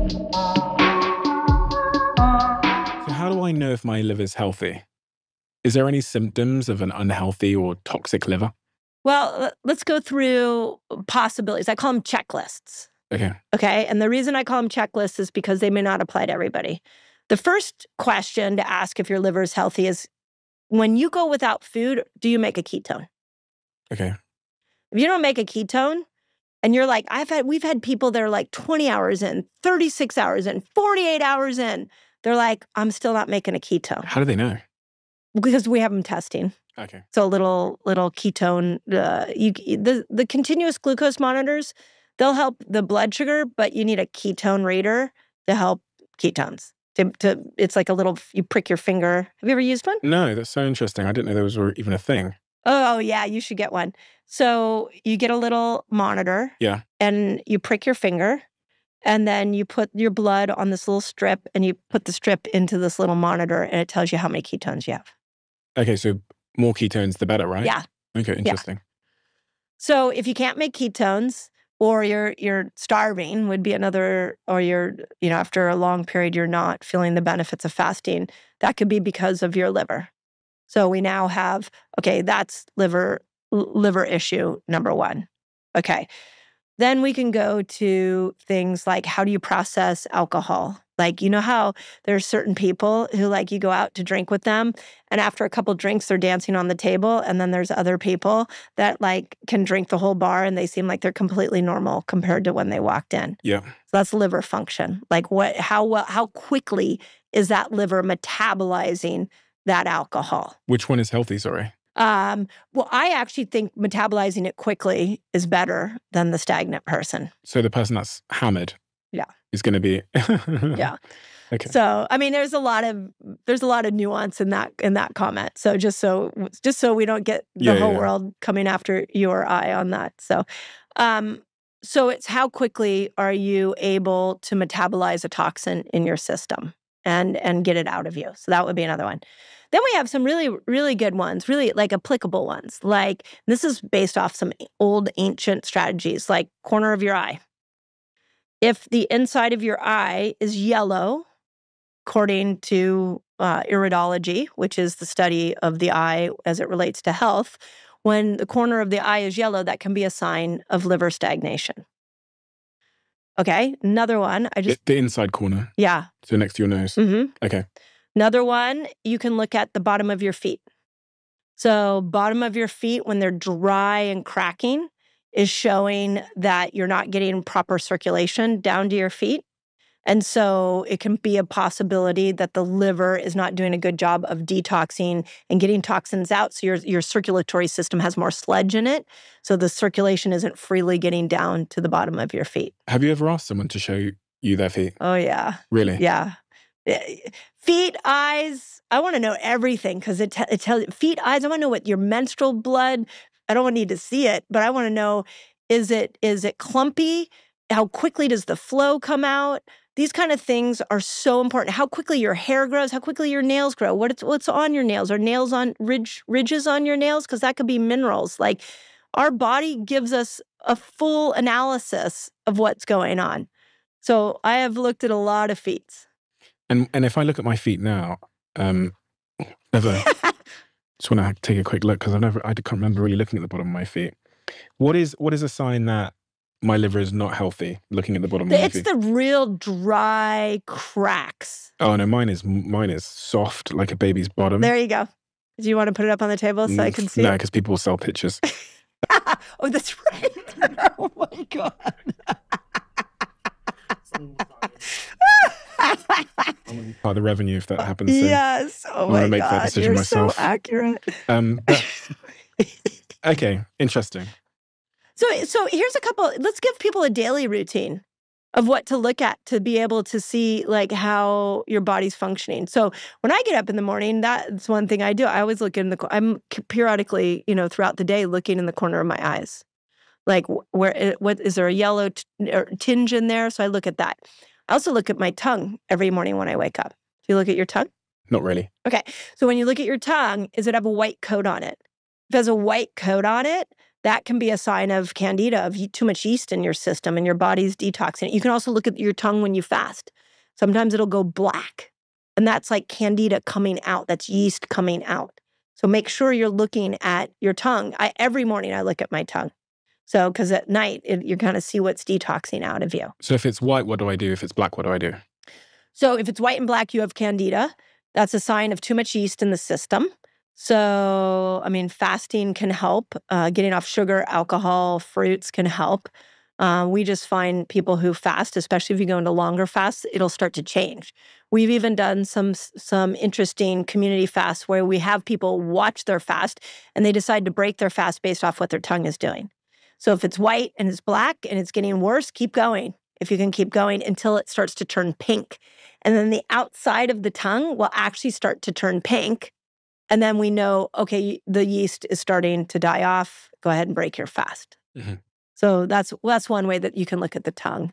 So how do I know if my liver is healthy? Is there any symptoms of an unhealthy or toxic liver? Well, let's go through possibilities. I call them checklists. Okay. Okay. And the reason I call them checklists is because they may not apply to everybody. The first question to ask if your liver is healthy is, when you go without food, do you make a ketone? Okay. If you don't make a ketone, and you're like, we've had people that are like 20 hours in, 36 hours in, 48 hours in. They're like, I'm still not making a ketone. How do they know? Because we have them testing. Okay. So little ketone, the continuous glucose monitors, they'll help the blood sugar, but you need a ketone reader to help ketones. It's like a little, you prick your finger. Have you ever used one? No, that's so interesting. I didn't know there was even a thing. Oh, yeah, you should get one. So you get a little monitor. Yeah. And you prick your finger, and then you put your blood on this little strip, and you put the strip into this little monitor, and it tells you how many ketones you have. Okay, so more ketones, the better, right? Yeah. Okay, interesting. Yeah. So if you can't make ketones, or you're starving would be another, or you're, after a long period, you're not feeling the benefits of fasting, that could be because of your liver. So we now have, okay, that's liver issue number one. Okay. Then we can go to things like, how do you process alcohol? Like, how there's certain people who, like, you go out to drink with them, and after a couple drinks, they're dancing on the table. And then there's other people that, like, can drink the whole bar, and they seem like they're completely normal compared to when they walked in. Yeah. So that's liver function. Like, how quickly is that liver metabolizing that alcohol? Which one is healthy, sorry? Well, I actually think metabolizing it quickly is better than the stagnant person. So the person that's hammered, yeah, is going to be yeah. Okay. So I mean, there's a lot of nuance in that comment. So just so we don't get the whole world coming after you or I on that. So, so it's how quickly are you able to metabolize a toxin in your system and get it out of you? So that would be another one. Then we have some really, really good ones, really like applicable ones. Like, this is based off some old ancient strategies, like corner of your eye. If the inside of your eye is yellow, according to iridology, which is the study of the eye as it relates to health, when the corner of the eye is yellow, that can be a sign of liver stagnation. Okay, another one. The inside corner. Yeah. So next to your nose. Mm-hmm. Okay. Another one, you can look at the bottom of your feet. So bottom of your feet, when they're dry and cracking, is showing that you're not getting proper circulation down to your feet. And so it can be a possibility that the liver is not doing a good job of detoxing and getting toxins out. So your circulatory system has more sludge in it. So the circulation isn't freely getting down to the bottom of your feet. Have you ever asked someone to show you their feet? Oh, yeah. Really? Yeah. Feet, eyes, I want to know everything because it tells you. Feet, eyes, I want to know what your menstrual blood, I don't need to see it, but I want to know, is it clumpy? How quickly does the flow come out? These kind of things are so important. How quickly your hair grows, how quickly your nails grow, what's on your nails? Are nails on ridges on your nails? Because that could be minerals. Like, our body gives us a full analysis of what's going on. So I have looked at a lot of feet. And if I look at my feet now, never just want to take a quick look because I can't remember really looking at the bottom of my feet. What is a sign that my liver is not healthy? Looking at the bottom of my feet, it's the real dry cracks. Oh no, mine is soft like a baby's bottom. There you go. Do you want to put it up on the table so I can see? No, because people will sell pictures. Oh, that's right. Oh my God. The revenue if that happens. Yes. Oh my God. Make that decision myself. So accurate. Okay, interesting. So here's a couple. Let's give people a daily routine of what to look at to be able to see like how your body's functioning. So when I get up in the morning, that's one thing I do. I always look I'm periodically, throughout the day looking in the corner of my eyes. Like, what is there a yellow tinge in there? So I look at that. I also look at my tongue every morning when I wake up. Do you look at your tongue? Not really. Okay. So when you look at your tongue, does it have a white coat on it? If it has a white coat on it, that can be a sign of candida, of too much yeast in your system and your body's detoxing it. You can also look at your tongue when you fast. Sometimes it'll go black, and that's like candida coming out. That's yeast coming out. So make sure you're looking at your tongue. Every morning I look at my tongue. So, because at night, you kind of see what's detoxing out of you. So if it's white, what do I do? If it's black, what do I do? So if it's white and black, you have candida. That's a sign of too much yeast in the system. So, I mean, fasting can help. Getting off sugar, alcohol, fruits can help. We just find people who fast, especially if you go into longer fasts, it'll start to change. We've even done some interesting community fasts where we have people watch their fast and they decide to break their fast based off what their tongue is doing. So if it's white and it's black and it's getting worse, keep going. If you can keep going until it starts to turn pink. And then the outside of the tongue will actually start to turn pink. And then we know, okay, the yeast is starting to die off. Go ahead and break your fast. Mm-hmm. So that's one way that you can look at the tongue.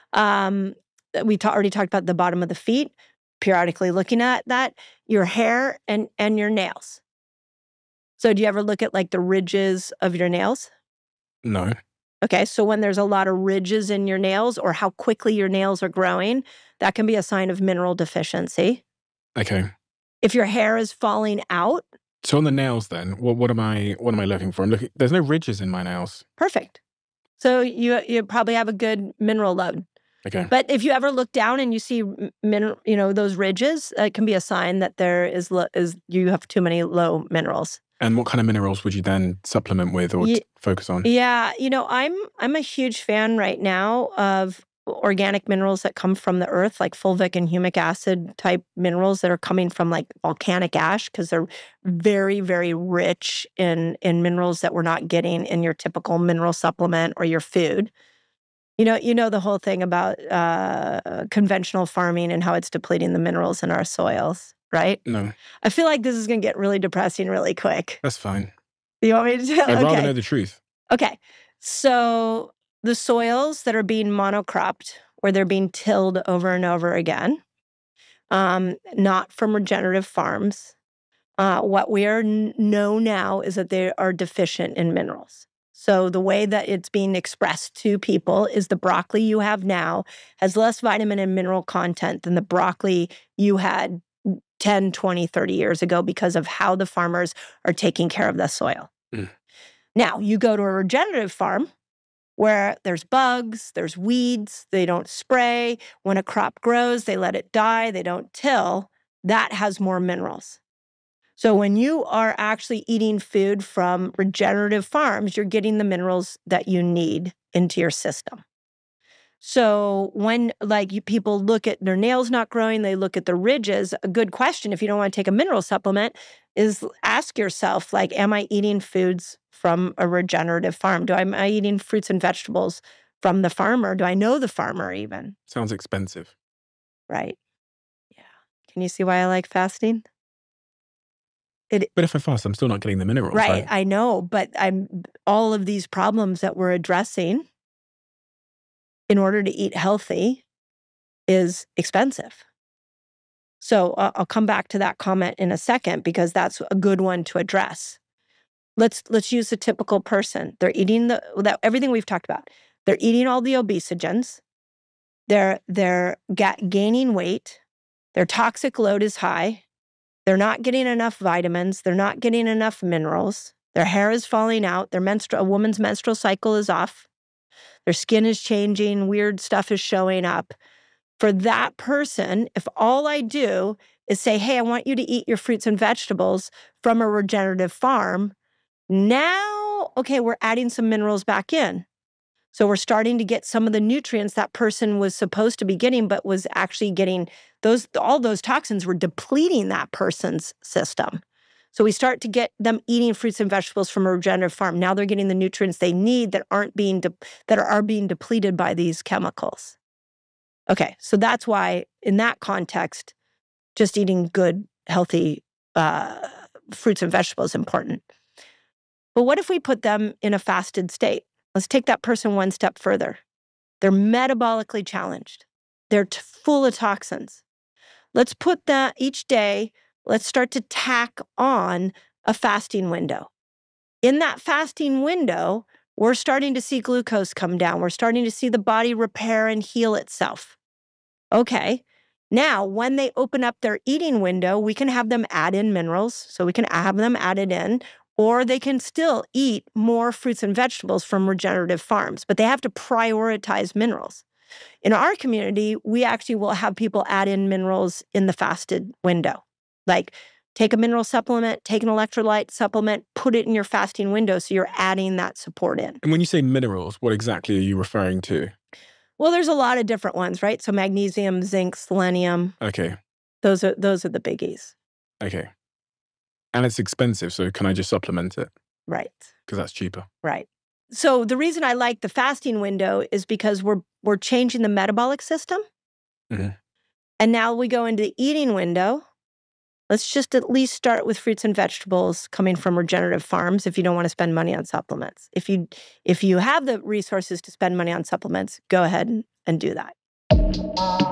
We already talked about the bottom of the feet, periodically looking at that, your hair and your nails. So do you ever look at like the ridges of your nails? No. Okay, so when there's a lot of ridges in your nails or how quickly your nails are growing, that can be a sign of mineral deficiency. Okay. If your hair is falling out. So on the nails then, what am I looking for? There's no ridges in my nails. Perfect. So you probably have a good mineral load. Okay. But if you ever look down and you see those ridges, it can be a sign that there is you have too many low minerals. And what kind of minerals would you then supplement with or focus on? Yeah, I'm a huge fan right now of organic minerals that come from the earth, like fulvic and humic acid type minerals that are coming from like volcanic ash, because they're very, very rich in minerals that we're not getting in your typical mineral supplement or your food. You know the whole thing about conventional farming and how it's depleting the minerals in our soils, right? No. I feel like this is going to get really depressing really quick. That's fine. You want me to tell? I'd rather know the truth. Okay. So the soils that are being monocropped, where they're being tilled over and over again, not from regenerative farms, what we know now is that they are deficient in minerals. So the way that it's being expressed to people is the broccoli you have now has less vitamin and mineral content than the broccoli you had 10, 20, 30 years ago because of how the farmers are taking care of the soil. Mm. Now, you go to a regenerative farm where there's bugs, there's weeds, they don't spray. When a crop grows, they let it die, they don't till. That has more minerals. So when you are actually eating food from regenerative farms, you're getting the minerals that you need into your system. So when people look at their nails not growing, they look at the ridges, a good question if you don't want to take a mineral supplement is ask yourself, am I eating foods from a regenerative farm? Am I eating fruits and vegetables from the farmer? Do I know the farmer even? Sounds expensive. Right. Yeah. Can you see why I like fasting? But if I fast, I'm still not getting the minerals. Right. I know, but all of these problems that we're addressing in order to eat healthy is expensive. So I'll come back to that comment in a second because that's a good one to address. Let's use the typical person. They're eating everything we've talked about. They're eating all the obesogens. They're gaining weight. Their toxic load is high. They're not getting enough vitamins. They're not getting enough minerals. Their hair is falling out. A woman's menstrual cycle is off. Their skin is changing. Weird stuff is showing up. For that person, if all I do is say, hey, I want you to eat your fruits and vegetables from a regenerative farm, now, okay, we're adding some minerals back in. So we're starting to get some of the nutrients that person was supposed to be getting, but was actually getting all those toxins were depleting that person's system. So we start to get them eating fruits and vegetables from a regenerative farm. Now they're getting the nutrients they need that are being depleted by these chemicals. Okay, so that's why in that context, just eating good, healthy fruits and vegetables is important. But what if we put them in a fasted state? Let's take that person one step further. They're metabolically challenged. They're full of toxins. Let's put that each day, let's start to tack on a fasting window. in that fasting window, we're starting to see glucose come down. We're starting to see the body repair and heal itself. Okay. Now, when they open up their eating window, we can have them add in minerals. So we can have them added in, or they can still eat more fruits and vegetables from regenerative farms, but they have to prioritize minerals. In our community, we actually will have people add in minerals in the fasted window. Like take a mineral supplement, take an electrolyte supplement, put it in your fasting window so you're adding that support in. And when you say minerals, what exactly are you referring to? Well, there's a lot of different ones, right? So magnesium, zinc, selenium. Okay. Those are the biggies. Okay. And it's expensive, so can I just supplement it? Right. Because that's cheaper. Right. So the reason I like the fasting window is because we're changing the metabolic system. Mm-hmm. And now we go into the eating window. Let's just at least start with fruits and vegetables coming from regenerative farms if you don't want to spend money on supplements. If you have the resources to spend money on supplements, go ahead and do that.